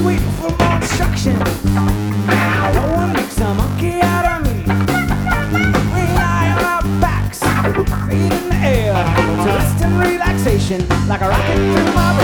you waiting for more instruction? Now, no one makes a monkey out of me. We lie on our backs, feet in the air, to rest and relaxation, like a rocket through my brain.